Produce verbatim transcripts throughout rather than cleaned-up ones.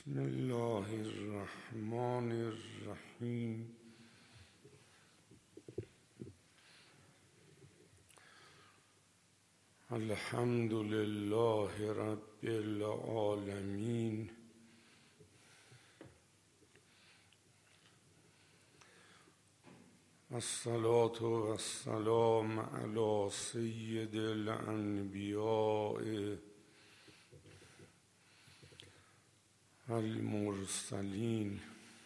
بسم الله الرحمن الرحیم. الحمد لله رب العالمین. الصلاة والسلام علی سید الانبیاء المرسلین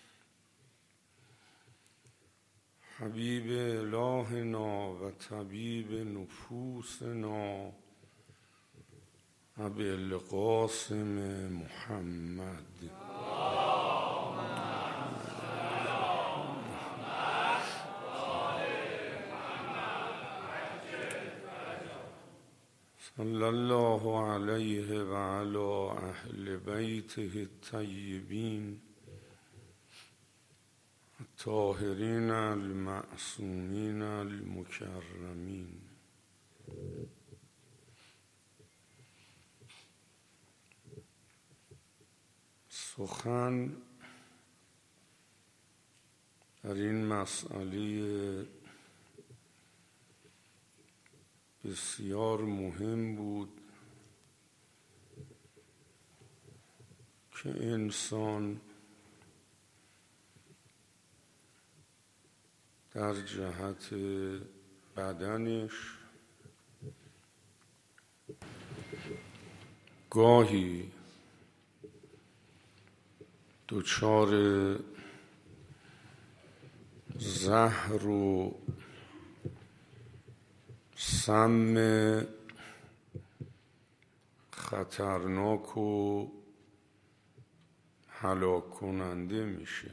حبیب الهنا و طبیب نفوسنا ابی القاسم محمد. صلی الله علیه و علی اهل بیته الطیبین الطاهرین المعصومین المکرمین. سخن در این مسئله بسیار مهم بود که انسان در جهت بدنش گاهی دچار زهر و سم خطرناک و هلاک کننده میشه.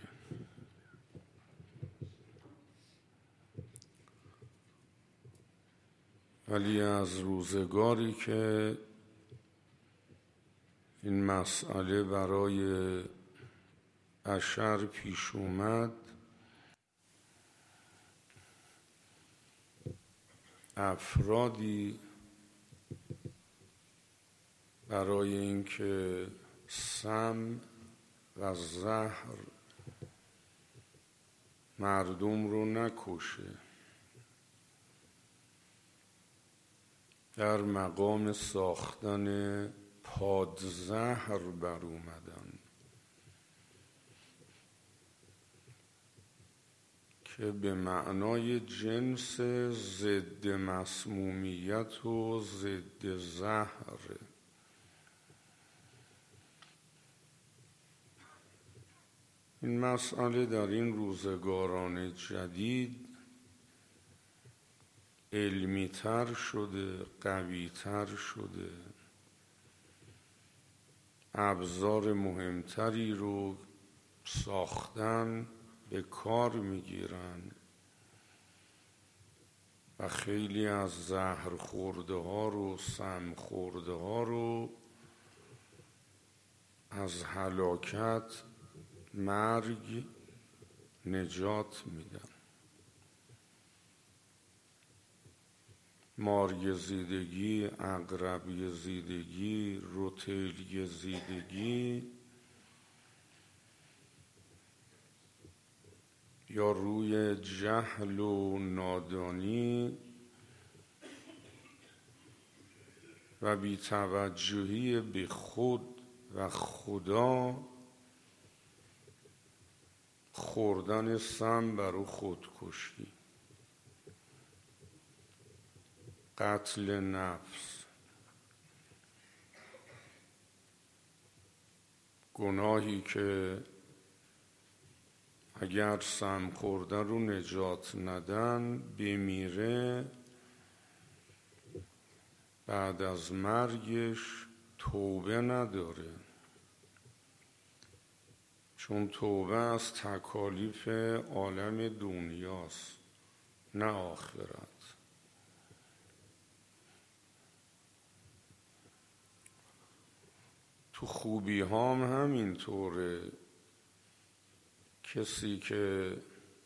ولی از روزگاری که این مسئله برای بشر پیش اومد، افرادی برای اینکه سم و زهر مردم رو نکشه، در مقام ساختن پادزهر بر اومدن که به معنای جنس ضد مسمومیت و ضد زهر. این مسئله در این روزگاران جدید علمی تر شده، قوی تر شده، ابزار مهمتری رو ساختن به کار میگیرن و خیلی از زهر خورده ها رو، سم خورده ها رو از هلاکت، مرگ نجات میدن. مارگزیدگی، عقرب‌گزیدگی، رتیل‌گزیدگی یا روی جهل و نادانی و بی‌توجهی به خود و خدا خوردن سم برای خودکشی، قتل نفس، گناهی که اگر سم خورده رو نجات ندن بمیره، بعد از مرگش توبه نداره، چون توبه از تکالیف عالم دنیاست نه آخرت. تو خوبی هم همینطوره. کسی که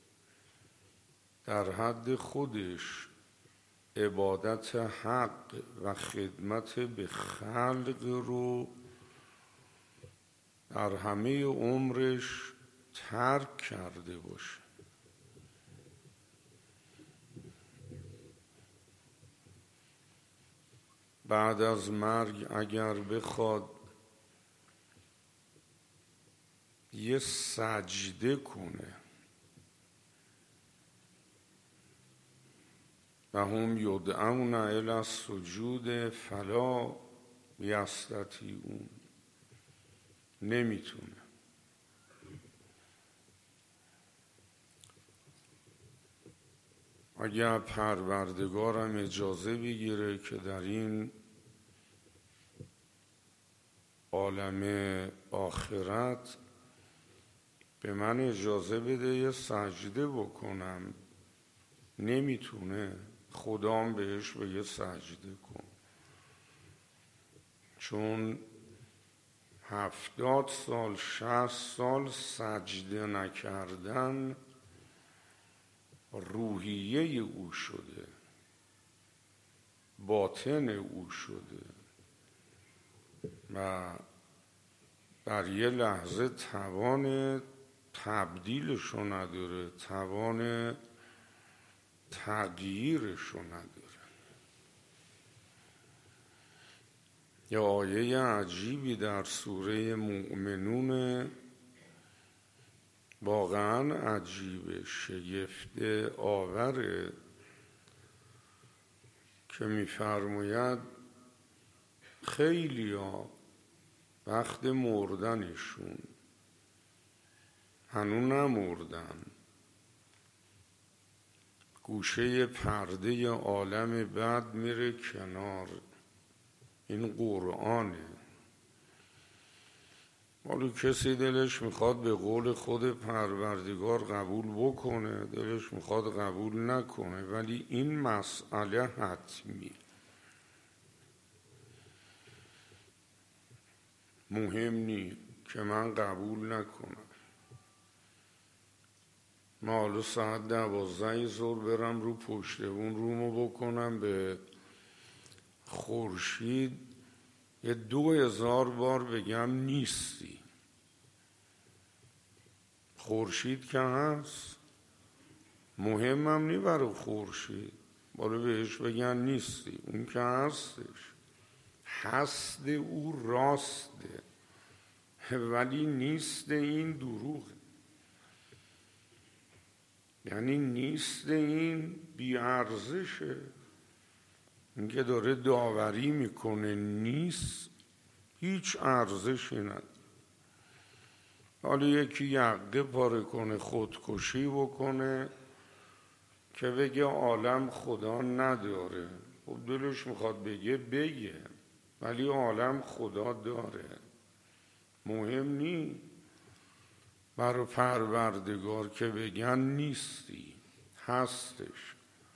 در حد خودش عبادت حق و خدمت به خلق رو در همه عمرش ترک کرده باشه. بعد از مرگ اگر بخواد یه سجده کنه و هم یدعون الی السجود فلا یستطیعون، نمیتونه. اگر پروردگارم اجازه بگیره که در این عالم آخرت به من اجازه بده یه سجده بکنم، نمیتونه. خدام بهش بگه سجده کن، چون هفتاد سال شصت سال سجده نکردن روحیه او شده، باطن او شده و در یه لحظه توان تبدیلشو نداره، توان تغییرشو نداره. یه آیه عجیبی در سوره مؤمنون، واقعا عجیبه، شگفت آوره، که می‌فرماید خیلی ها وقت مردنشون هنوز نمردن، گوشه پرده عالم بعد میره کنار. این قرآنه. ولی کسی دلش میخواد به قول خود پروردگار قبول بکنه، دلش میخواد قبول نکنه، ولی این مسئله حتمی، مهم نی که من قبول نکنم. ما حالا ساعت دوازده ظهر برم رو پشت اون رومو بکنم به خورشید یه دو هزار بار بگم نیستی. خورشید که هست، مهمم نی برای خورشید، بالا بهش بگن نیستی. اون که هستش، هست او راسته، ولی نیست این دروغه. یعنی نیست این بی ارزشه. این که داره داوری میکنه نیست، هیچ ارزشی نداره. حالا یکی یقه پاره کنه، خودکشی بکنه که بگه عالم خدا نداره، خب دلش میخواد بگه بگه، ولی عالم خدا داره. مهم نی برای پروردگار که بگن نیستی، هستش.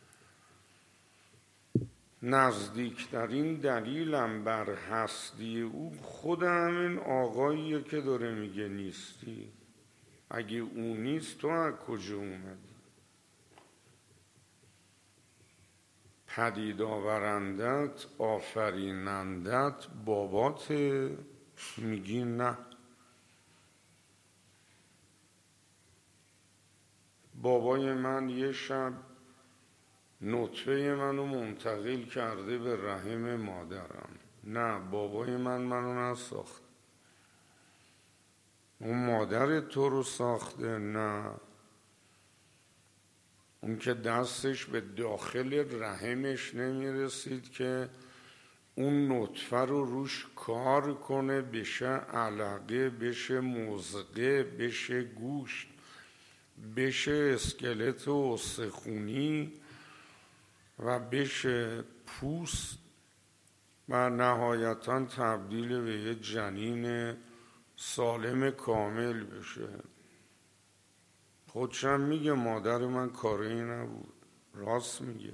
نزدیکترین دلیلم بر هستی او خود همین آقاییه که داره میگه نیستی. اگه او نیست تو از کجا اومدی؟ پدید آورندت، آفرینندت بابات، میگی نه. بابای من یه شب نطفه منو منتقل کرده به رحم مادرم. نه، بابای من منو نساخت. اون مادر تو رو ساخته؟ نه، اون که دستش به داخل رحمش نمیرسید که اون نطفه رو روش کار کنه، بشه علقه، بشه مزغه، بشه گوشت، بشه اسکلت و استخونی و بشه پوست و نهایتاً تبدیل به یه جنین سالم کامل بشه. خودشم میگه مادر من کاری نبود، راست میگه.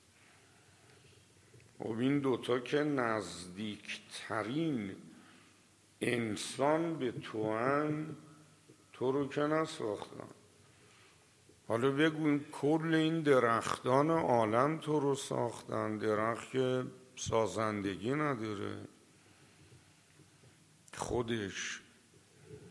و این دوتا که نزدیکترین انسان به تو هن، تو رو که نساختن. حالا بگو کل این درختان عالم تو رو ساختن، درخت که سازندگی نداره، خودش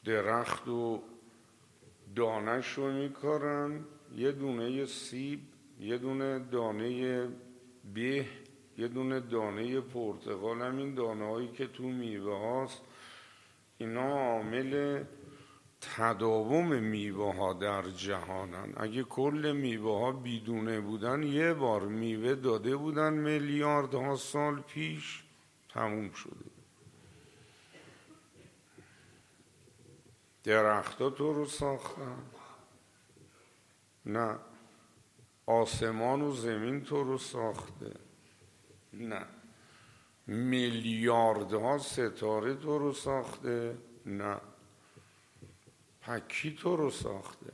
درخت و دانش رو میکارن، یه دونه سیب، یه دونه دانه به، یه دونه دانه پرتقال. همین دانه هایی که تو میوه هاست اینا عامل تداوم میوه ها در جهانن. اگه کل میوه ها بیدونه بودن یه بار میوه داده بودن میلیاردها سال پیش، تموم شده. درخت ها تو رو ساختن؟ نه. آسمان و زمین تو رو ساخته؟ نه. میلیاردها ستاره تو رو ساخته؟ نه. پکی تو رو ساخته؟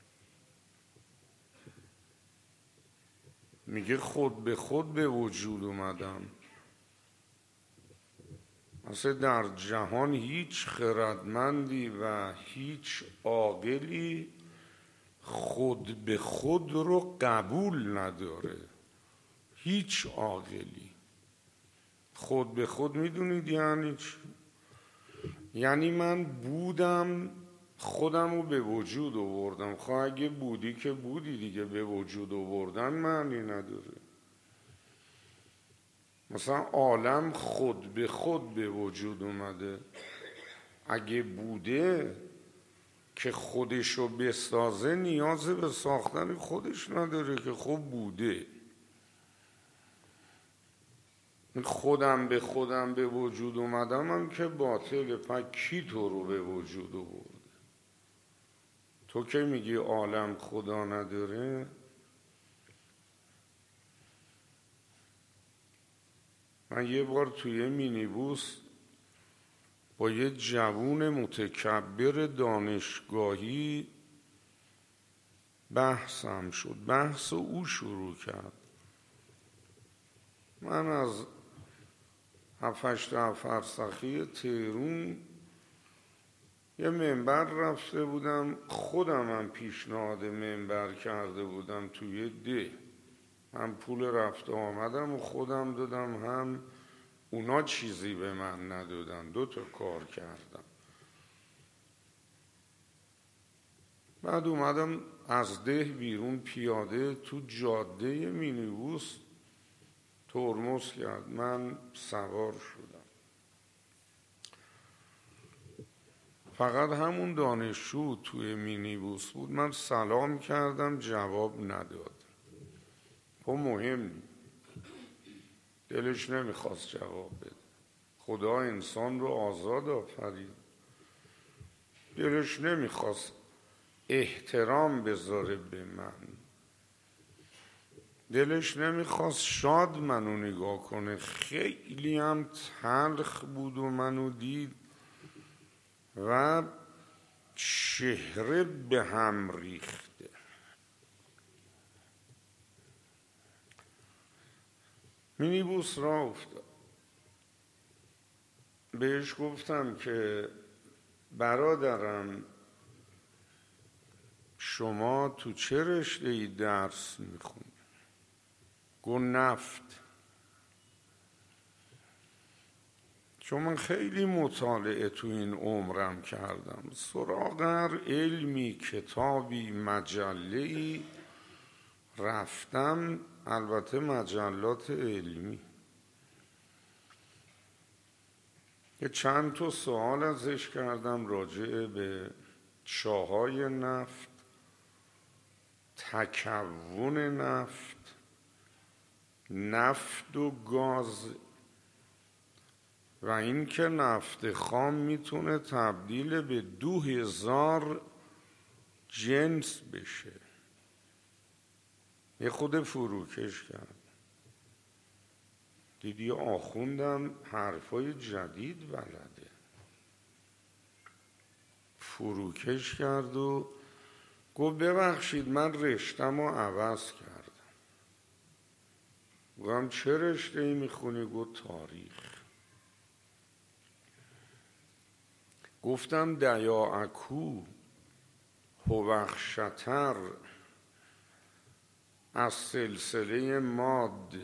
میگه خود به خود به وجود اومدم. اصلا در جهان هیچ خردمندی و هیچ عاقلی خود به خود رو قبول نداره. هیچ عاقلی. خود به خود میدونید یعنی چی؟ یعنی من بودم، خودم رو به وجود آوردم. خواه اگه بودی که بودی دیگه، به وجود آوردن معنی نداره. مثلا عالم خود به خود به وجود اومده. اگه بوده که خودشو بسازه نیاز به ساختن خودش نداره که خب بوده. خودم به خودم به وجود اومدم هم که باطله. پس کی تو رو به وجود آورده؟ تو که میگی عالم خدا نداره. من یه بار توی مینیبوس با یه جوون متکبر دانشگاهی بحثم شد. بحث او شروع کرد. من از هفتش ده فرسخی تهرون یه منبر رفته بودم، خودم هم پیشنهاد منبر کرده بودم توی ده. هم پول رفت آمدم و خودم دادم، هم اونا چیزی به من ندادن. دو تا کار کردم. بعد اومدم از ده بیرون پیاده تو جاده مینیبوس ترمز کرد. من سوار شدم. فقط همون دانشجو توی مینیبوس بود. من سلام کردم، جواب نداد. خب مهم نیست، دلش نمیخواست جواب بده. خدا انسان رو آزاد آفرید، دلش نمیخواست احترام بذاره به من، دلش نمیخواست شاد منو نگاه کنه. خیلی هم تلخ بود و منو دید و چهره به هم ریخته. مینیبوس را افتاد. بهش گفتم که برادرم شما تو چه رشته‌ای درس میخونی؟ گفت نفت. چون من خیلی مطالعه تو این عمرم کردم، سراغ هر علمی، کتابی، مجله‌ای رفتم، البته مجلات علمی. یه چند تا سوال ازش کردم راجع به چاهای نفت، تکون نفت، نفت و گاز و این که نفت خام میتونه تبدیل به دو هزار جنس بشه. یه خود فروکش کرد. دیدی آخوندم حرفای جدید بلده. فروکش کرد و گفت ببخشید من رشتم رو عوض کردم. گفتم چه رشته ای میخونی؟ گفت تاریخ. گفتم دیا اکو هوخشتر از سلسله ماد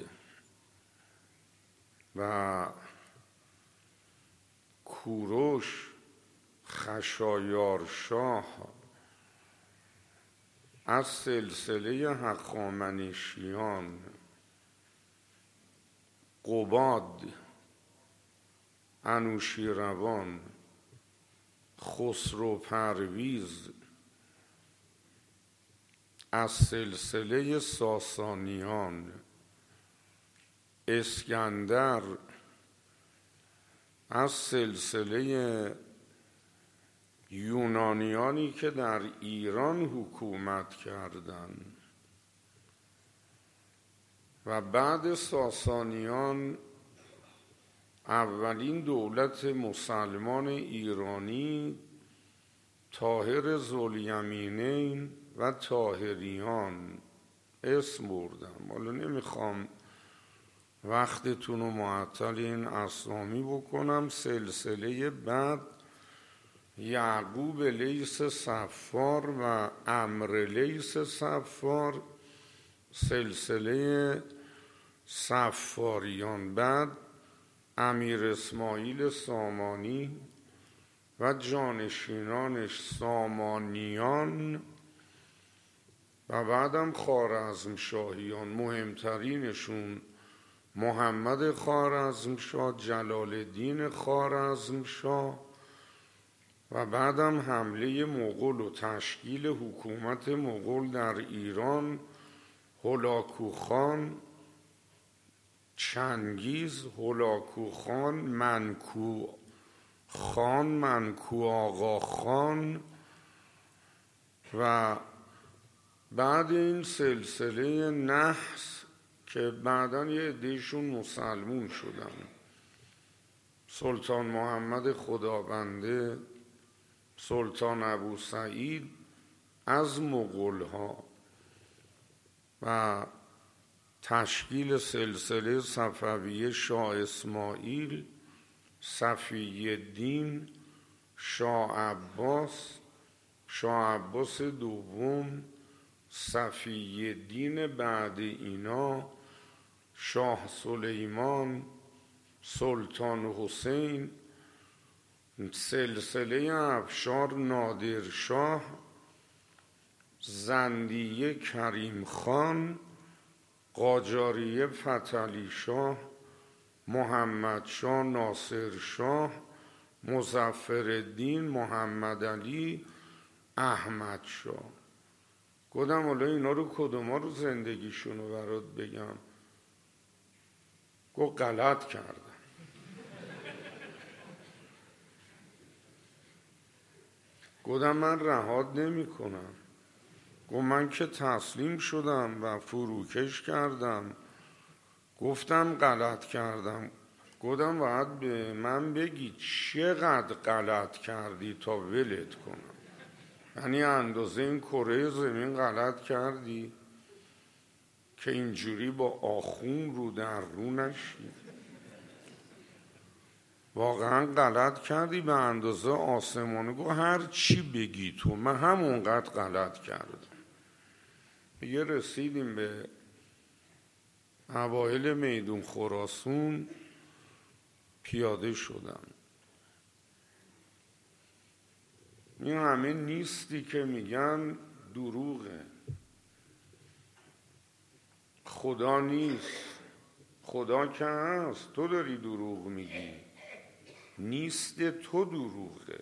و کوروش خشایار شاه از سلسله هخامنشیان قباد، انوشیروان، خسرو پرویز، از سلسله ساسانیان اسکندر، از سلسله یونانیانی که در ایران حکومت کردند و بعد ساسانیان اولین دولت مسلمان ایرانی طاهر ذوالیمینین و طاهریان اسم بردم. حالا نمیخوام وقتتون رو معطل این اسامی بکنم. سلسله بعد یعقوب لیث صفار و عمرو لیث صفار، سلسله صفاریان. بعد امیر اسماعیل سامانی و جانشینانش سامانیان و بعدم خوارزمشاهیان. مهمترینشون محمد خوارزمشاه، جلال الدین خوارزمشاه و بعدم حمله مغول و تشکیل حکومت مغول در ایران، هولاکوخان، چنگیز، هولاکوخان، منکو خان، منکو آقا خان و بعد این سلسله نحس که بعداً یه عده‌شون مسلمون شدن، سلطان محمد خدابنده، سلطان ابو سعید از مغول ها و تشکیل سلسله صفویه شاه اسماعیل، صفی الدین، شاه عباس، شاه عباس دوم، صفی الدین بعد اینا، شاه سلیمان، سلطان حسین، سلسله افشار نادرشاه، زندیه کریم خان، قاجاریه فتحعلی شاه، محمد شاه ناصر شاه، مظفرالدین محمد علی احمد شاه. گفتم حالا اینا رو کدوما رو زندگیشون رو برات بگم؟ گفت غلط کردم. گفتم من رهات نمی کنم. گفت من که تسلیم شدم و فروکش کردم. گفتم غلط کردم. گفتم باید به من بگی چقدر غلط کردی تا ولت کنم. یعنی اندازه این کره زمین غلط کردی که اینجوری با آخون رو در رو نشی؟ واقعا غلط کردی به اندازه آسمانه. گفت هر چی بگی تو، من همونقدر غلط کردم. یه رسیدیم به اوایل میدون خراسان، پیاده شدم. این همه نیستی که میگن دروغه. خدا نیست، خدا که هست. تو داری دروغ میگی. نیست تو دروغه.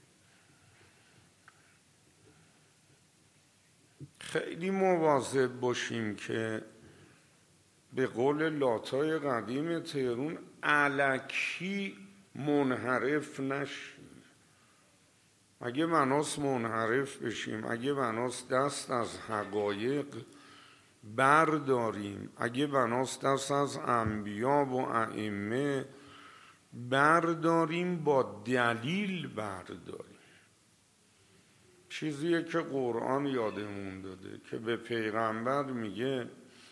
خیلی مواظب باشیم که به قول لاتای قدیم تهرون الکی منحرف نشیم. اگه بناس منحرف بشیم، اگه بناس دست از حقایق برداریم، اگه بناس دست از انبیا و ائمه برداریم، با دلیل برداریم. چیزیه که قرآن یادمون داده که به پیغمبر میگه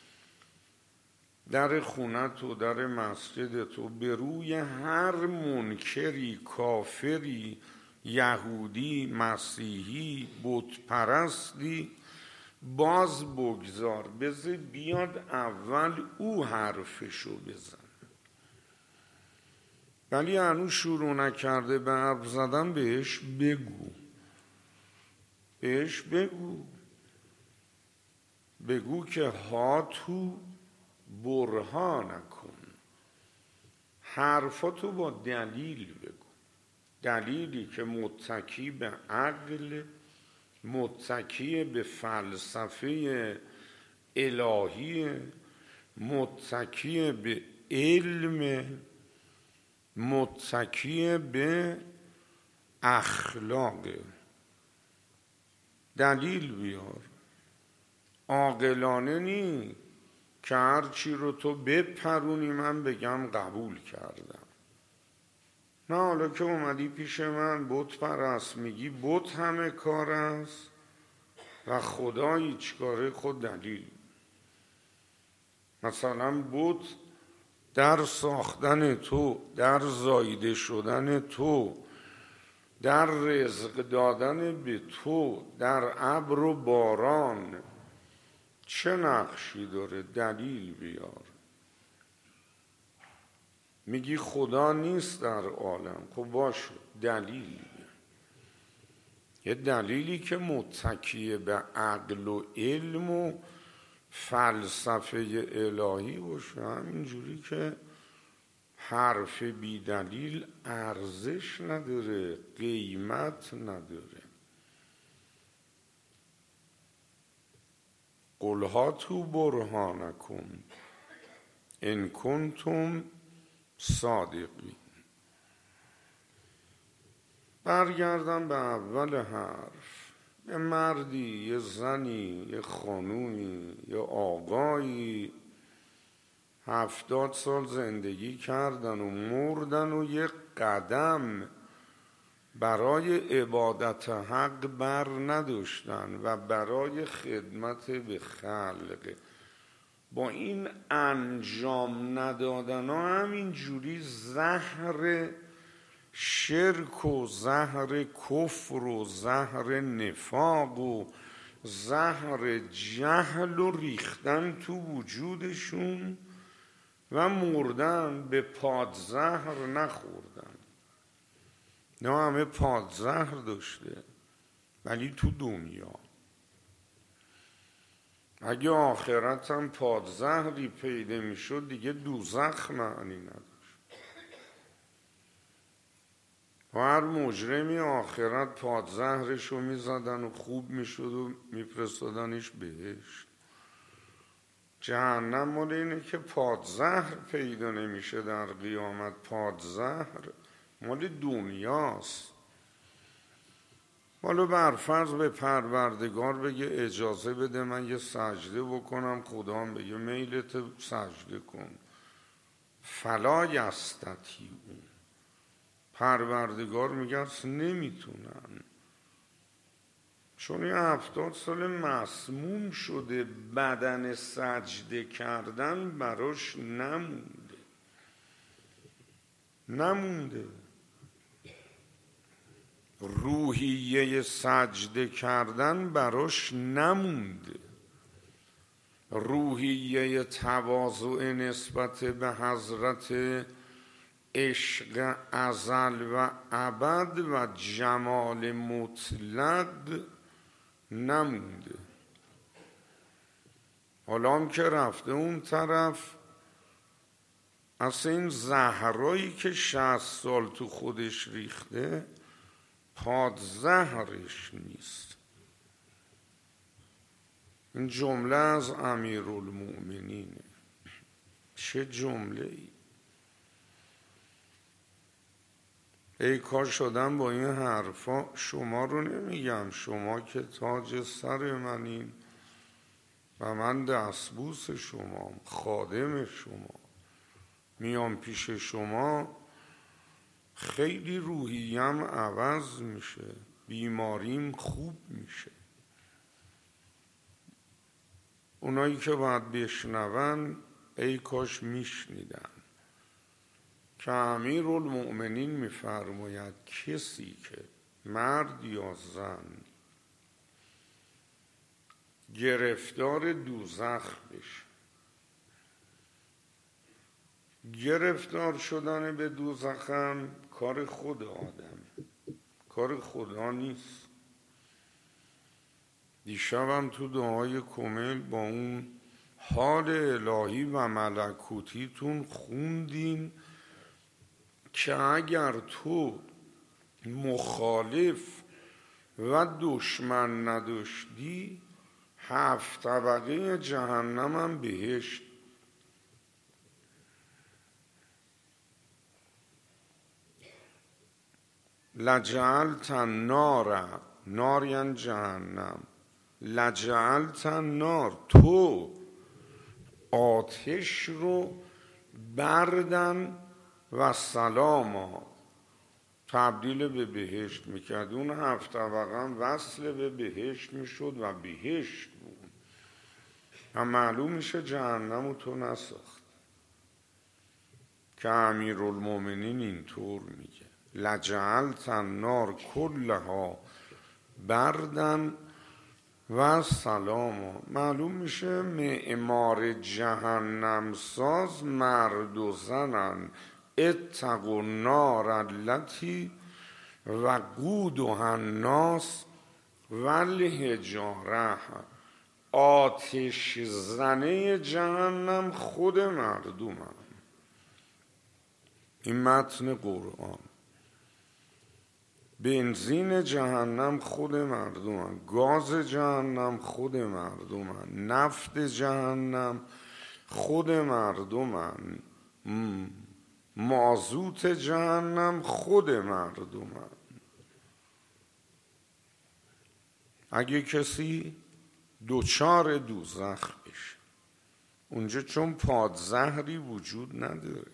در خونت و در مسجدت و به روی هر منکری، کافری، یهودی، مسیحی، بت پرستی باز بگذار، بذار بیاد اول او حرفشو بزن. ولی هنوز شروع نکرده به حرف زدن، بهش بگو بهش بگو بگو که هاتو برهان کن، حرفاتو با دلیل بگو، دلیلی که متکی به عقل، متکی به فلسفه الهی، متکی به علم، متکی به اخلاق. دلیل بیار. عاقلانه نی که هر چی رو تو بپرونی من بگم قبول کردم. نه، حالا که اومدی پیش من بت پرست میگی بت همه کار است و خدا هیچ کاره، خود دلیل. مثلا بت در ساختن تو، در زایده شدن تو، در رزق دادن به تو، در ابر و باران چه نقشی داره؟ دلیل بیار. میگی خدا نیست در عالم، خب باشه، دلیل بیار. یه دلیلی که متکی به عقل و علم و فلسفه الهی باشه. همینجوری که حرف بی دلیل ارزش نداره، قیمت نداره. قل هاتوا برهانکم ان کنتم صادقین. برگردم به اول حرف. یه مردی، یه زنی، یه خانومی، یه آقایی هفتاد سال زندگی کردن و مردن و یه قدم برای عبادت حق بر نداشتن و برای خدمت به خلق. با این انجام ندادن ها همین جوری زهر شرک و زهر کفر و زهر نفاق و زهر جهل و ریختن تو وجودشون و مردن. به پادزهر نخوردن. نه، همه پادزهر داشته ولی تو دنیا. اگه آخرت هم پادزهری پیدا می شد دیگه دوزخ معنی نداشت. و هر مجرمی آخرت پادزهرش رو می زدن و خوب می شد و می فرستادنش بهشت. جهنم مال اینه که پادزهر پیدا نمیشه در قیامت. پادزهر مال دنیاست. حالا برفرض به پروردگار بگه اجازه بده من یه سجده بکنم، خدا هم بگه میلت سجده کن. فلا یستطیعون. پروردگار میگه نمیتونن، چون یه هفتاد سال مسموم شده، بدن سجده کردن براش نمونده نمونده روحیه سجده کردن براش نمونده. روحیه تواضع نسبت به حضرت عشق ازل و ابد و جمال مطلق نمونده. حالا هم که رفته اون طرف، اصلا این زهرایی که شصت سال تو خودش ریخته پادزهرش نیست. این جمله از امیرالمؤمنینه. چه جمله ای! ای کاش شدم با این حرفا شما رو نمیگم، شما که تاج سر منین و من دستبوس شما، خادم شما، میام پیش شما خیلی روحیم عوض میشه، بیماریم خوب میشه. اونایی که باید بشنون ای کاش میشنیدن که امیرالمؤمنین میفرماید کسی که مرد یا زن گرفتار دوزخ بشه، گرفتار شدن به دوزخم کار خود آدم، کار خدا نیست. دیشبم تو دعای کمیل با اون حال الهی و ملکوتیتون خوندین که اگر تو مخالف و دشمن نداشتی هفت طبقه جهنم هم بهشت. لجعلت النار، نار یعنی جهنم، لجعلت النار، تو آتش رو بردن و سلاما تبدیل به بهشت میکرد. اون هفت طبقه هم وصل به بهشت میشد و بهشت بود و معلوم میشه جهنم رو تو نساخت، که امیرالمومنین اینطور میگه لجعلت النار کلها بردن و سلاما. معلوم میشه معمار جهنم ساز مرد و زنن، اتقوا النار التي وقودها الناس والحجاره. آتش زنه جهنم خود مردم هم. این متن قرآن. بنزین جهنم خود مردم هم، گاز جهنم خود مردم هم، نفت جهنم خود مردم هم، مازوت جهنم خود مردم هم. اگه کسی دوچار دوزخ بشه اونجا چون پادزهری وجود نداره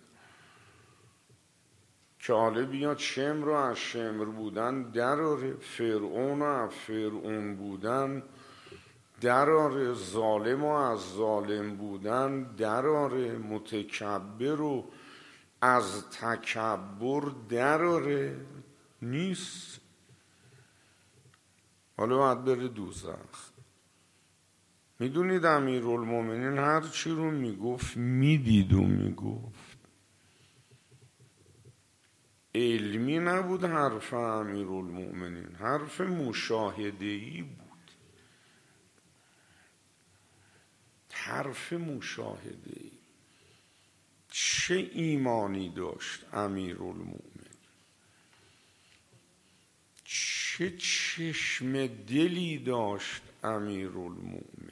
که حالا بیاد شمر رو از شمر بودن دراره، فرعون رو از فرعون بودن دراره، ظالم رو از ظالم بودن دراره، متکبر رو از تکبر دراره. نیست. حالا باید بره دوزخ. میدونید امیرالمومنین هر چی رو میگفت میدید و میگفت. علمی نبود حرف امیرالمومنین، حرف مشاهده‌ای بود، حرف مشاهده‌ای. چه ایمانی داشت امیرالمومنین، چه چشم دلی داشت امیرالمومنین.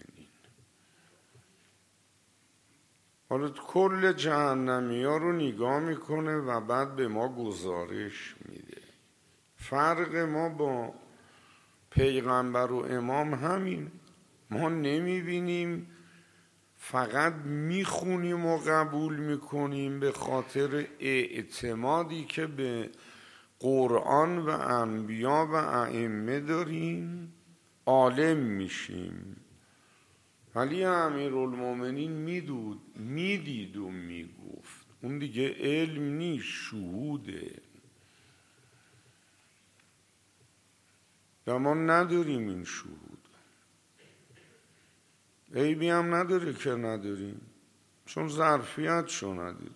حالا کل جهنمی ها رو نگاه میکنه و بعد به ما گزارش میده. فرق ما با پیغمبر و امام همین، ما نمیبینیم، فقط میخونیم و قبول میکنیم به خاطر اعتمادی که به قرآن و انبیا و ائمه داریم عالم میشیم. ولی امیرالمومنین میدود میدید و میگفت. اون دیگه علم نیست، شهوده. و ما نداریم این شهود. عیبی هم نداره که نداریم، چون ظرفیت شو نداریم.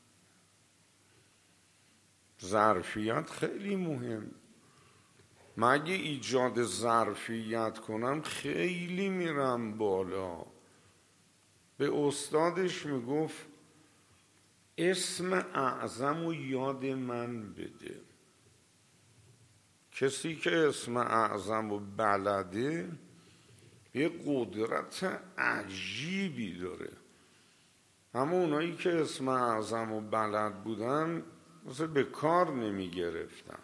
ظرفیت خیلی مهم. مگه ایجاد ظرفیت کنم خیلی میرم بالا. به استادش میگفت اسم اعظم و یاد من بده. کسی که اسم اعظم و بلده یه قدرت عجیبی داره. اما اونایی که اسم اعظم و بلد بودن مثلا به کار نمی گرفتن.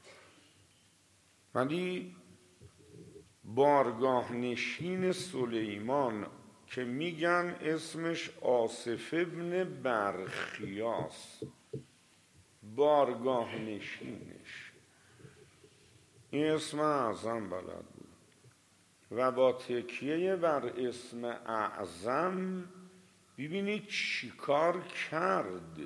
ولی بارگاه نشین سلیمان که میگن اسمش آصف ابن برخیاس، بارگاه نشینش، این اسم اعظم بلد بود و با تکیه بر اسم اعظم ببینید چیکار کرد.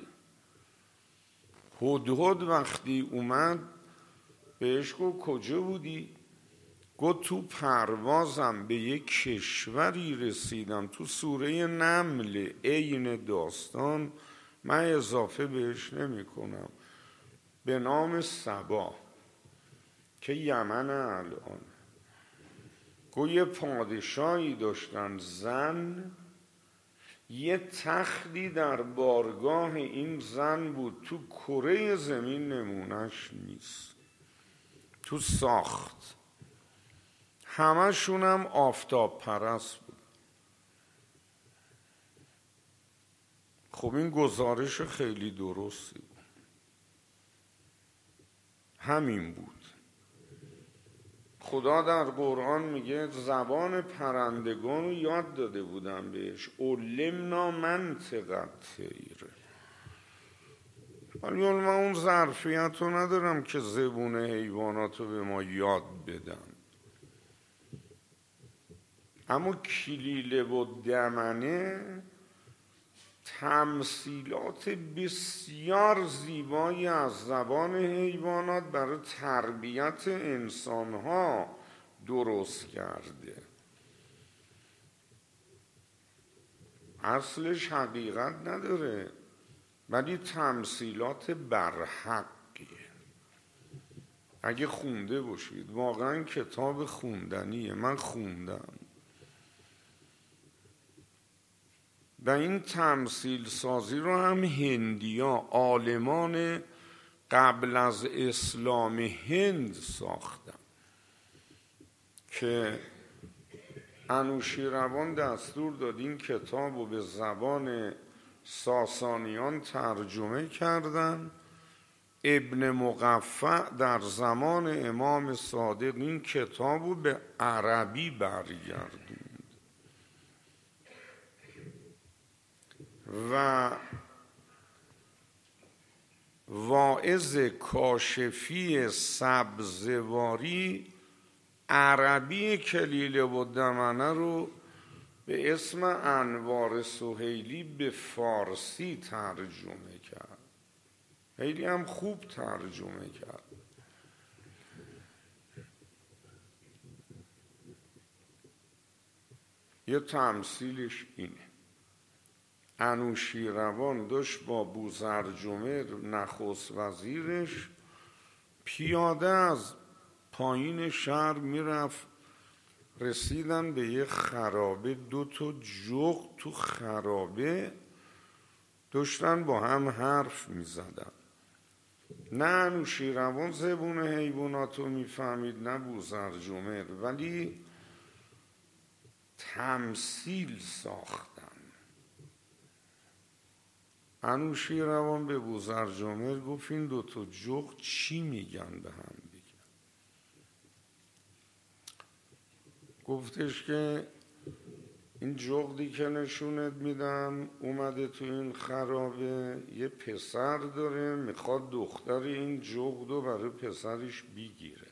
هدهد وقتی اومد بهش گفت کجا بودی؟ گفت تو پروازم به یک کشوری رسیدم. تو سوره نمل عین داستان من اضافه بهش نمی کنم، به نام سبا که یمن الان. گوی پادشاهی داشتن زن، یه تختی در بارگاه این زن بود، تو کره زمین نمونش نیست، تو ساخت. همشون هم آفتاب پرست بود. خب این گزارش خیلی درستی بود، همین بود. خدا در قرآن میگه زبان پرندگان رو یاد داده بودم بهش، علمنا منطق الطیر. ولی من اون ظرفیت رو ندارم که زبون حیوانات رو به ما یاد بدن. اما کلیله و دمنه تمثیلات بسیار زیبایی از زبان حیوانات برای تربیت انسانها درست کرده. اصلش حقیقت نداره ولی تمثیلات برحقیه. اگه خونده باشید واقعا کتاب خوندنیه، من خوندم. و این تمثیل سازی رو هم هندیا، عالمان قبل از اسلام هند ساختن که انوشیروان دستور داد این کتاب رو به زبان ساسانیان ترجمه کردن. ابن مقفع در زمان امام صادق این کتاب رو به عربی برگردوند و واعظ کاشفی سبزواری عربی کلیله و دمنه رو به اسم انوار سهیلی به فارسی ترجمه کرد. خیلی هم خوب ترجمه کرد. یه تمثیلش اینه. انوشیروان داشت با بوزرجمهر نخست وزیرش پیاده از پایین شهر میرفت، رسیدن به یه خرابه، دو تا جغد تو خرابه داشتن با هم حرف میزدن. نه انوشیروان زبون حیوانات رو میفهمید نه بوزرجمهر، ولی تمثیل ساختن. انوشیروان به بوزرجمهر گفت این دو تا جغد چی میگن به هم دیگه؟ گفتش که این جغدی که نشونت میدم اومده تو این خرابه، یه پسر داره میخواد دختر این جغد رو برای پسرش بگیره.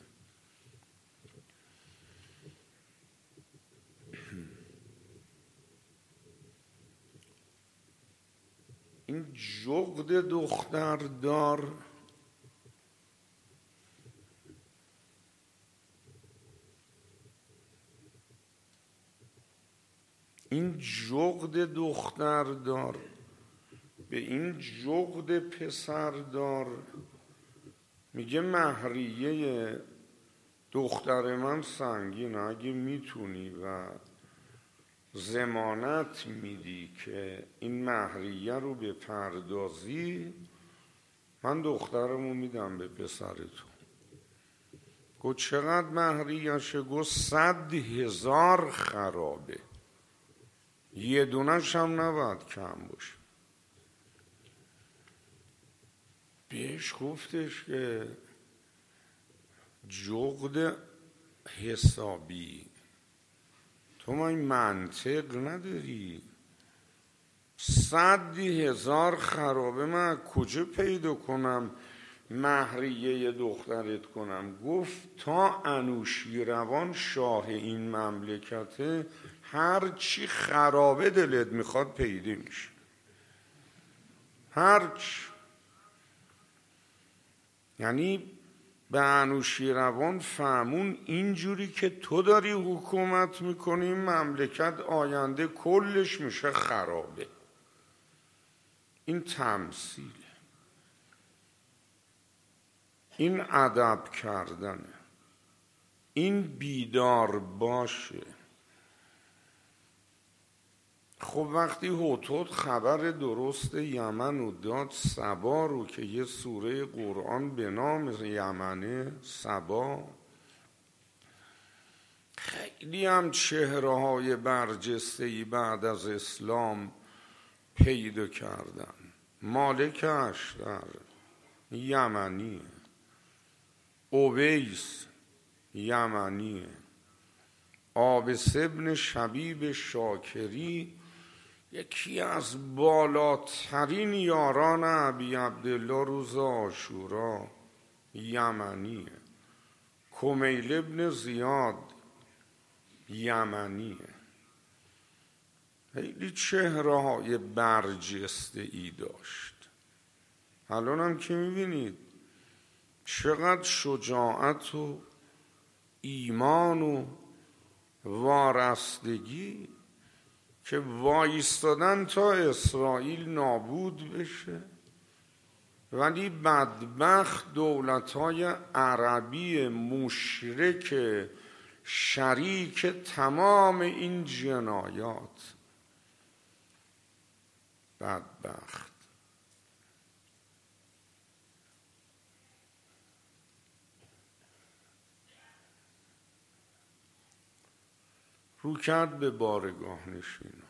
این جغد دختردار این جغد دختردار به این جغد پسردار میگه مهریه دختر من سنگینه، اگه میتونی و ضمانت میدی که این مهریه رو به پردازی، من دخترمو میدم به پسرتون. گفت چقدر مهریهشه؟ گفت صد هزار خرابه، یه دونش هم نباید کم باشه. بهش گفتش که جغد حسابی تو ما این منطق نداری، صد هزار خرابه من کجا پیدا کنم مهریه دخترت کنم؟ گفت تا انوشیروان شاه این مملکته هر چی خرابه دلت میخواد پیدا میشه، هر چی. یعنی به انوشیروان فهمون اینجوری که تو داری حکومت میکنی مملکت آینده کلش میشه خرابه. این تمثیل، این ادب کردنه، این بیدار باشه. خب وقتی هدهد خبر درست یمن رو داد، سبا رو که یه سوره قرآن به نام یمنه، سبا، خیلی هم چهره های برجسته‌ای بعد از اسلام پیدا کردن. مالک اشتر یمنیه، اویس یمنیه، عابس ابن شبیب شاکری یکی از بالاترین یاران ابی عبدالله روز عاشورا یمنیه، کمیل ابن زیاد یمنیه. خیلی چهره های برجسته ای داشت. الان هم که میبینید چقدر شجاعت و ایمان و وارستگی که وایستادن تا اسرائیل نابود بشه، ولی بدبخت دولت‌های عربی مشرک شریک تمام این جنایات، بدبخت. رو کرد به بارگاه نشینا،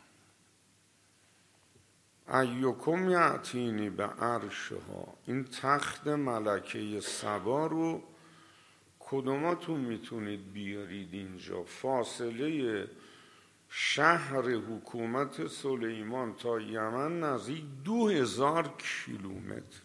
ایکم یعتینی به عرشها، این تخت ملکه سبا رو کدوماتون میتونید بیارید اینجا؟ فاصله شهر حکومت سلیمان تا یمن نزدیک دو هزار کیلومتر.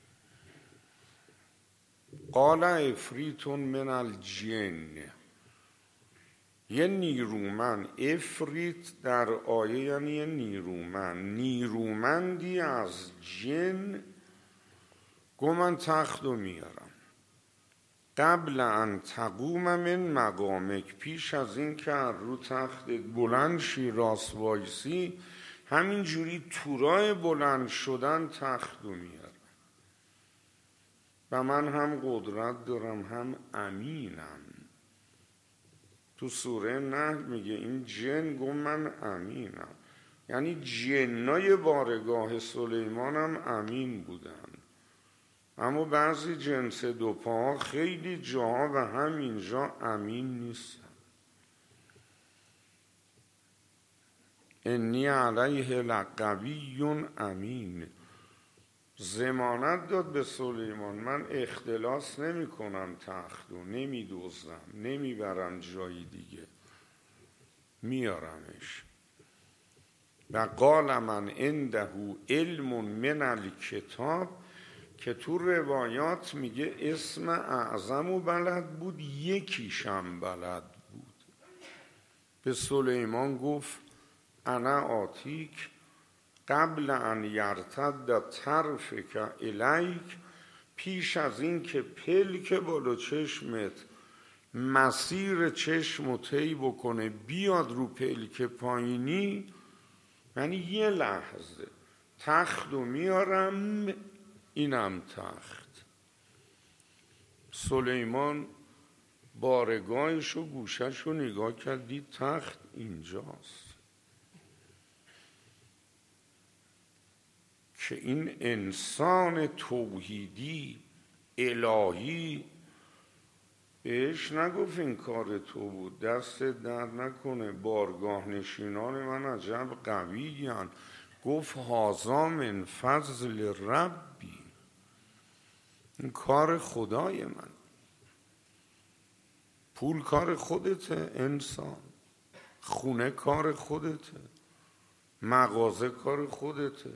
قال افریتون من الجن، یه نیرومند، افریت در آیه یعنی یه نیرومند، نیرومندی از جن گو من تخت رو میارم، قبل ان تقوم من مقامک، پیش از این که رو تخت بلند شی راست وایسی، همین جوری تورای بلند شدن تخت رو میارم و من هم قدرت دارم هم امینم. تو سوره نحل میگه این جن گو من امینم، یعنی جنای بارگاه سلیمان هم امین بودن. اما بعضی جنس دو پاها خیلی جاها و همینجا امین نیستن. انی علیه لقوی امین، ضمانت داد به سلیمان من اختلاس نمی کنم، تختو نمی دوزم، نمی برم جایی دیگه، میارمش. و قال من عنده علم من الکتاب، که تو روایات میگه اسم اعظمو بلد بود، یکیشم بلد بود. به سلیمان گفت انا آتیک قبل ان یرتد طرفک الیک، پیش از این که پلک بالا چشمت مسیر چشم و طی بکنه بیاد رو پلک پایینی، یعنی یه لحظه تخت رو میارم، اینم تخت. سلیمان بارگاهش و گوشش رو نگاه کرد، دید تخت اینجاست. که این انسان توحیدی الهی بهش نگفت این کار تو بود، دست در نکنه، بارگاه نشینان من عجب قوی هن. گفت هذا من فضل ربی، این کار خدای من. پول کار خودته انسان، خونه کار خودته، مغازه کار خودته،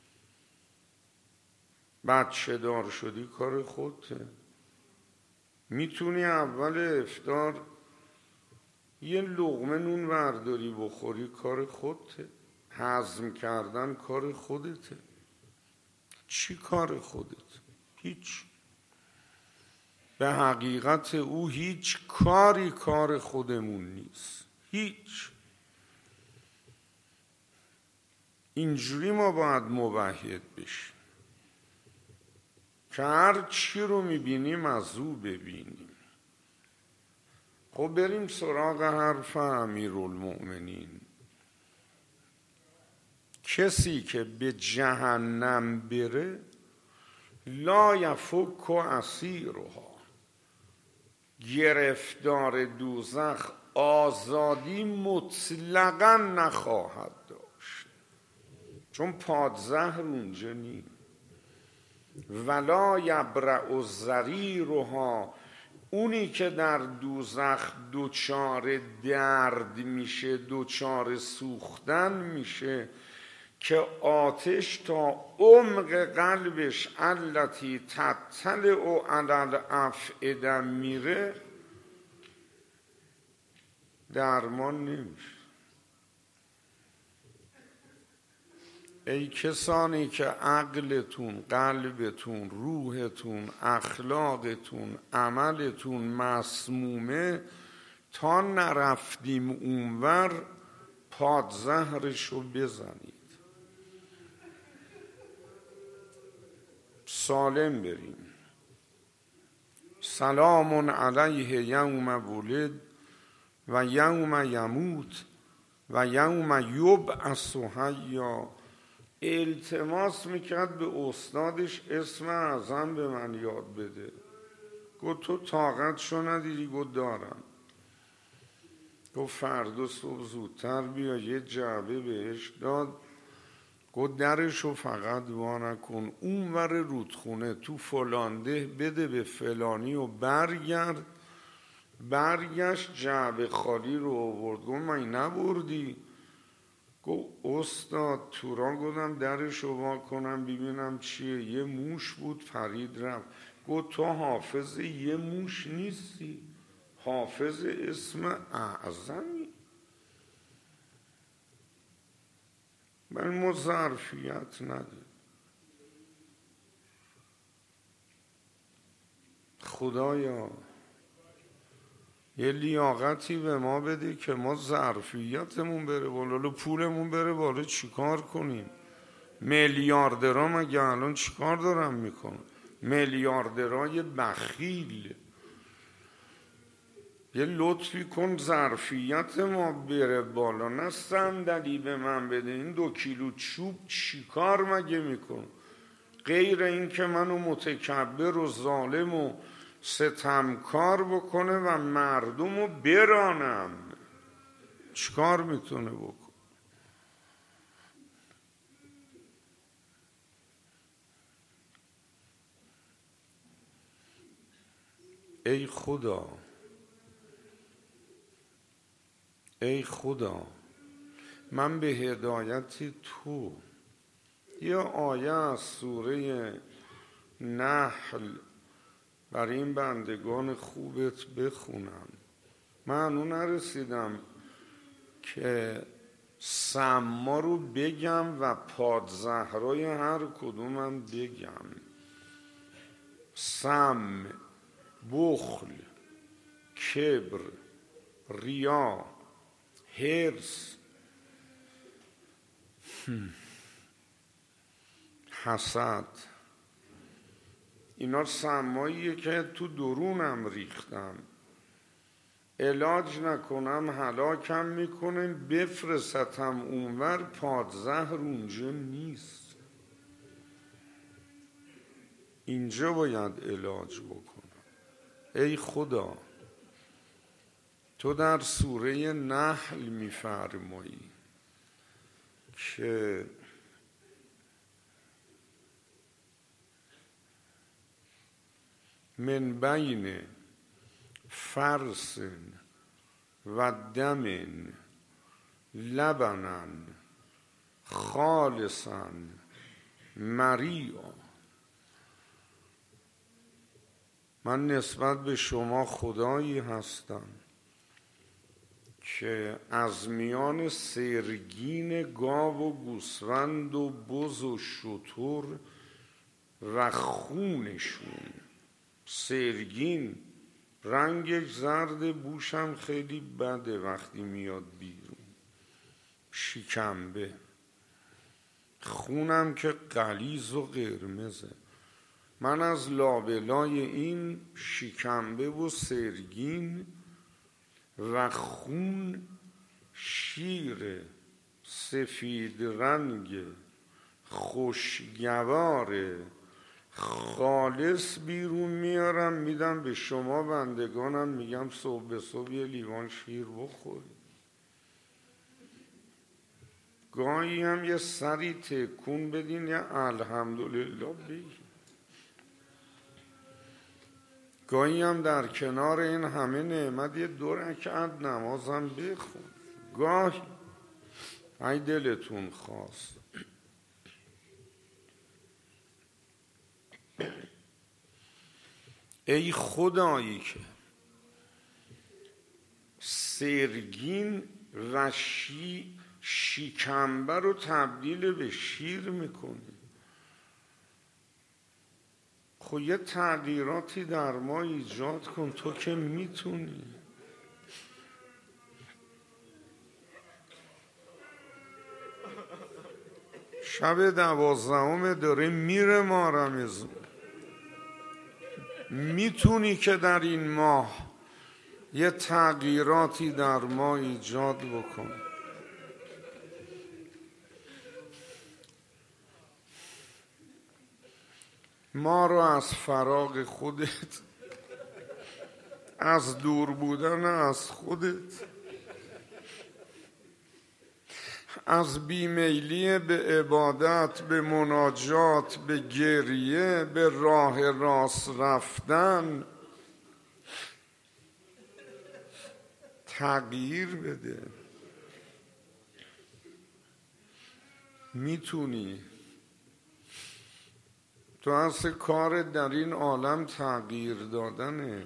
بچه دار شدی کار خودته. میتونی اول افطار یه لقمه نون برداری بخوری، کار خودته. هضم کردن کار خودته. چی کار خودت؟ هیچ. به حقیقت او هیچ کاری کار خودمون نیست، هیچ. اینجوری ما باید موحد بشیم که هر چی رو میبینیم از او ببینیم. خب بریم سراغ حرف امیرالمؤمنین. کسی که به جهنم بره لا یفک اسیرها، گرفتار دوزخ آزادی مطلقا نخواهد داشت، چون پادزهر اونجا نیست. ولا یبرأ ضریرها، اونی که در دوزخ دوچار درد میشه، دوچار سوختن میشه، که آتش تا عمق قلبش التی تطلع علی الافئده میره، درمان نمیشه. ای کسانی که عقلتون، قلبتون، روحتون، اخلاقتون، عملتون مسمومه، تا نرفتیم اونور پادزهرشو بزنید، سالم بریم. سلام علیه یوم ولد و یوم یموت و یوم یبعث حیا. التماس میکرد به استادش اسم اعظم به من یاد بده. گفت تو طاقتشو ندیدی؟ گفت دارم. گفت فردا صبح زودتر بیا، یه جعبه بهش داد. گفت درشو فقط وا نکن، اون ور رودخونه تو فلانده بده به فلانی و برگرد. برگشت جعبه خالی رو آورد. گفت من نبردی؟ گفت استاد تورا گفتم درشو وا کنم ببینم چیه، یه موش بود پرید رفت. گفت تو حافظ یه موش نیستی، حافظ اسم اعظمی. من ما ظرفیت نداریم. خدایا یه لیاقتی به ما بده که ما ظرفیتمون بره بالا، پولمون بره بالا. چیکار کنیم؟ میلیاردرها مگه الان چیکار دارن میکنن؟ میلیاردرهای بخیل. یه لطفی کن ظرفیت ما بره بالا، نه صندلی به من بده. این دو کیلو چوب چیکار مگه میکن؟ غیر این که منو متکبر و ظالم و ستمکار بکنه و مردمو برانم. چیکار میتونه بکن؟ ای خدا، ای خدا، من به هدایت تو یه آیه از سوره نحل بر این بندگان خوبت بخونم. من اون نرسیدم که سما رو بگم و پادزهرای هر کدومم بگم. سم، بخل، کبر، ریا، حرص، حسد، اینا سماییه که تو درونم ریختم. علاج نکنم هلاکم میکنه، بفرستم اونور پادزهر اونجا نیست. اینجا باید علاج بکنم. ای خدا، تو در سوره نحل میفرمایی که من بین فرس و دم لبنا خالصا مریا. من نسبت به شما خدایی هستم که از میان سرگین گاو و گوسفند و بز و شتر و خونشون، سرگین رنگش زرد، بوشم خیلی بده وقتی میاد بیرون، شکمبه، خونم که غلیظ و قرمزه. من از لابلای این شکمبه و سرگین و خون شیر سفید رنگ خوشگوار خالص بیرون میارم میدم به شما بندگانم، میگم صبح به صبح یه لیوان شیر بخورید. گاهی هم یه سری تکون بدین یا الحمدلله بگید. گاهی هم در کنار این همه نعمت یه دو رکعت نمازم بخون. گاهی ای دلتون خواست. ای خدایی که سرگین و شی شکمبه رو تبدیل به شیر میکنی، خب یه تغییراتی در ما ایجاد کن، تو که میتونی. شب دوازدهم داره میره ما رمضان، میتونی که در این ماه یه تغییراتی در ما ایجاد بکن. ما رو از فراغ خودت، از دور بودن از خودت، از بیمیلی به عبادت، به مناجات، به گریه، به راه راست رفتن تغییر بده. میتونی. تو اصل کار در این عالم تغییر دادنه.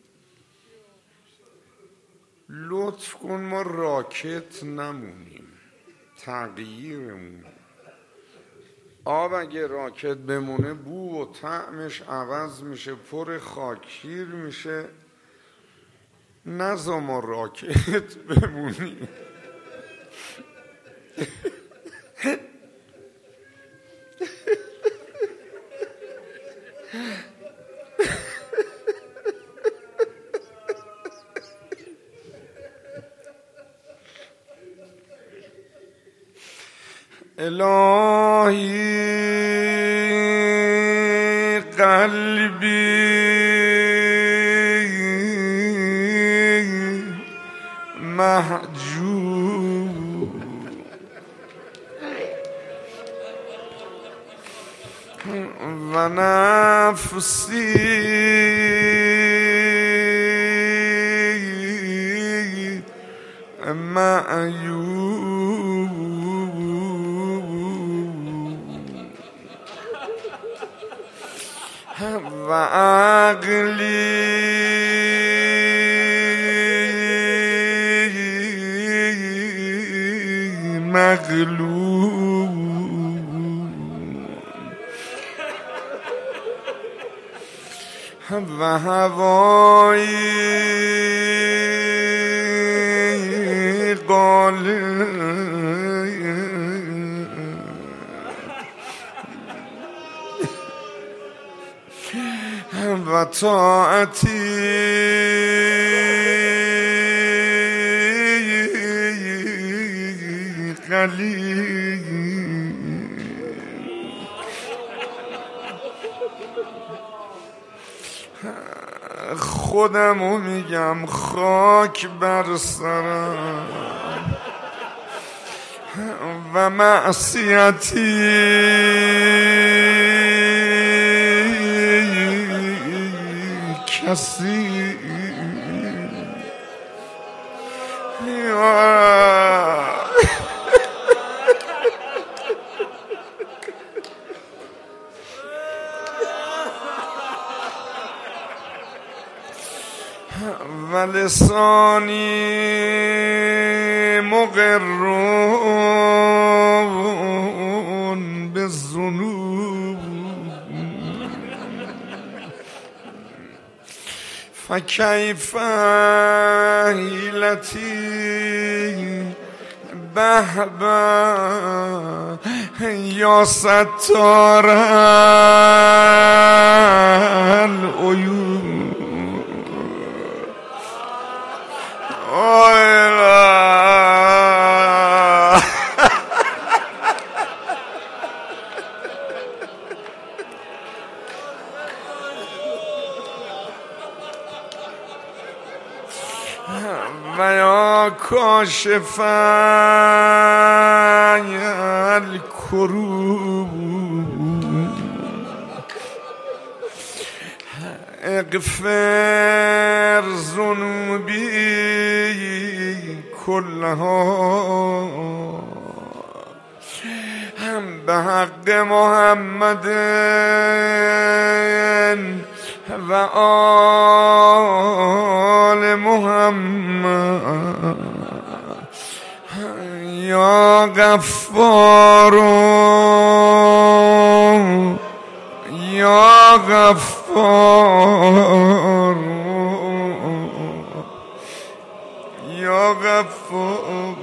لطف کن ما راکت نمونیم، تغییرمون. آب اگه راکت بمونه بو و طعمش عوض میشه، پر خاکشیر میشه. نذار ما راکت بمونیم. الهی قلبی محجوب و نفسی معیوب و عقلی مغلوب و هوایی غالب و طاعتی قلیل. خودمو میگم خاک بر سرم و معصیتی کسی و لسانی مقرون بالذنوب فکیف حیلتی به به یا ستار العیوب و یا کاشف الکروب اغفر ذنوبی کلها به حق محمد و آل محمد یا غفار یا غفار یا غفار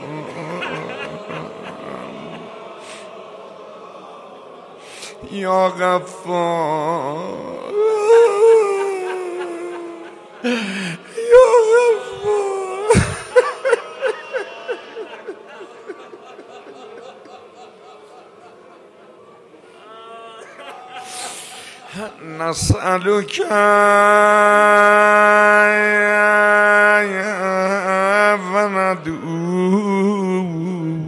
یا غفار یا غفار نسألك و ندعو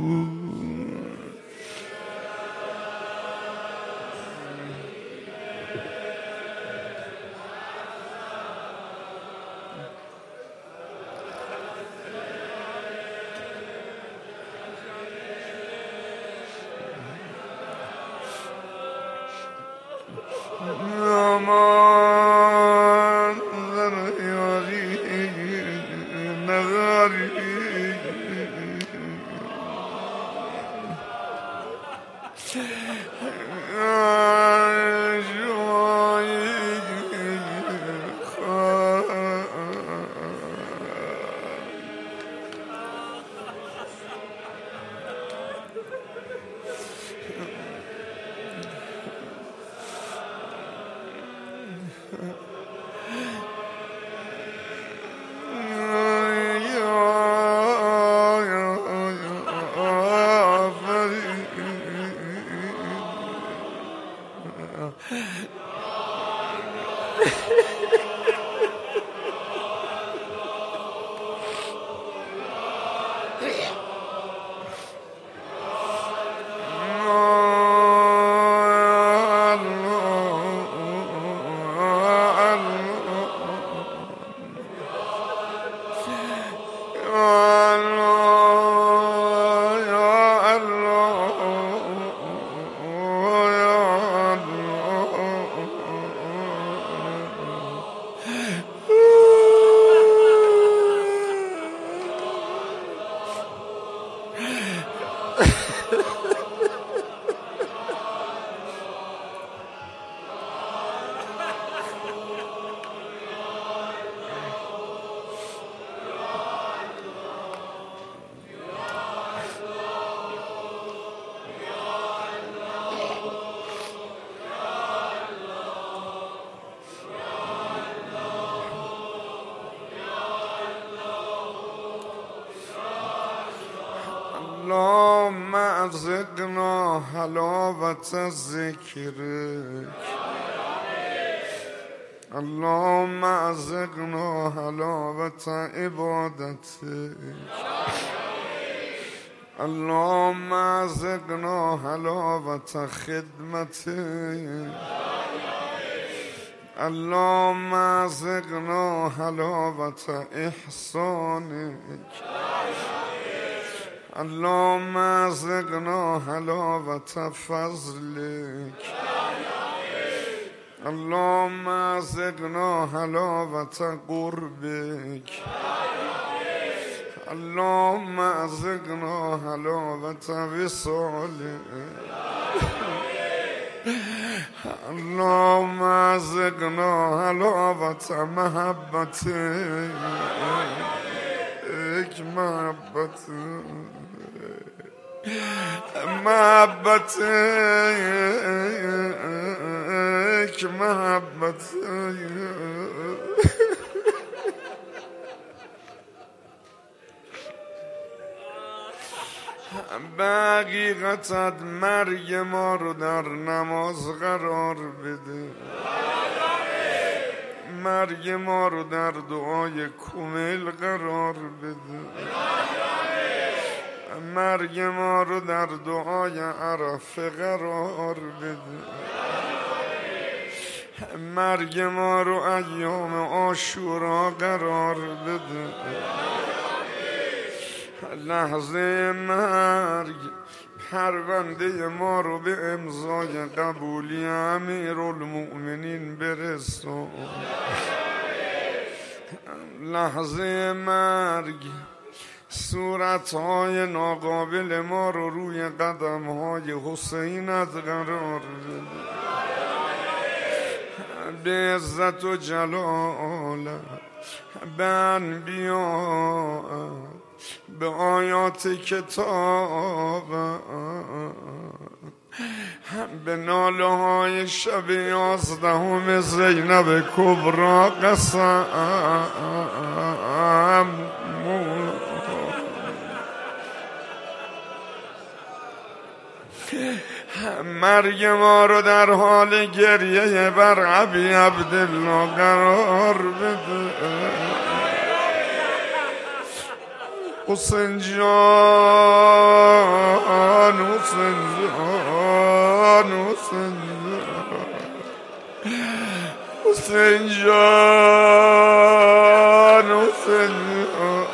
اللهم ارزقنا حلاوة ذکرک اللهم ارزقنا حلاوة عبادتک اللهم ارزقنا حلاوة خدمتک اللهم ارزقنا حلاوة احسانک اللهم ارزقنا حلاوة فضلك اللهم ارزقنا حلاوة قربك اللهم ارزقنا حلاوة وصالك اللهم ارزقنا حلاوة محبتك محبتك محبتك محبتك به حقیقتت مرگ ما رو در نماز قرار بده، مرگ ما رو در دعای کمیل قرار بده، مرگ ما رو در دعای عرفه قرار بده، مرگ ما رو ایام عاشورا قرار بده، لحظه مرگ پرونده ما رو به امضای قبولی امیرالمؤمنین برسون، لحظه مرگ صورتهای ناقابل ما رو روی قدمهای حسینت قرار بده، به عزت و جلالت، به انبیاء، به آیات کتاب، به ناله های شب یازدهم زینب کبرا قسم، مرگ ما رو در حال گریه بر ابی عبدالله قرار بده، حسین جان حسین جان حسین جان حسین جان حسین جان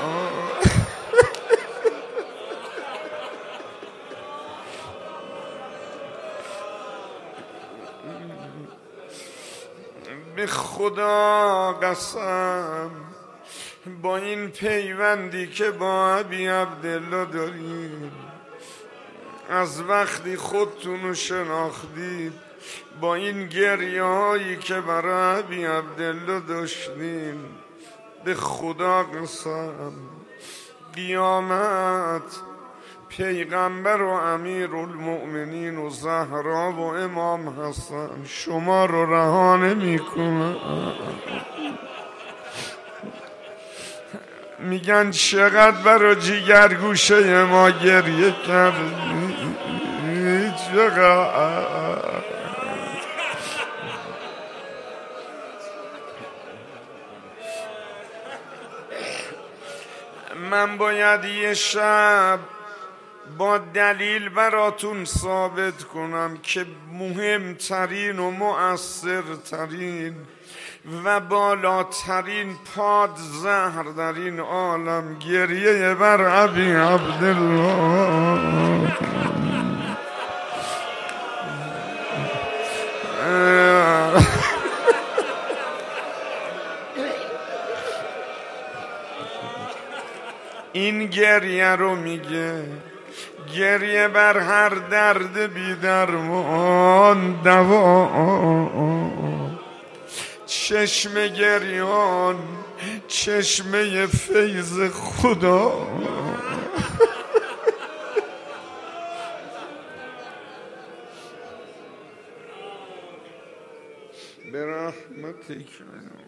به خدا قسم با این پیوندی که با ابی عبدالله داریم، از وقتی خودتون رو شناختید، با این گریه هایی که برای ابی عبدالله داشتین، به خدا قسم قیامت پیغمبر و امیر المؤمنین و زهرا و امام حسن شما رو رها نمی‌کنه. میگن چقدر برا جیگرگوشه ما گریه کردی، چقدر من باید یه شب با دلیل براتون ثابت کنم که مهمترین و مؤثرترین و بالاترین پادزهر در این عالم گریه بر ابی عبدالله. این گریه رو میگه گریه بر هر درد بی درمان دوا، چشم گریان چشمه فیض خدا. برحمتک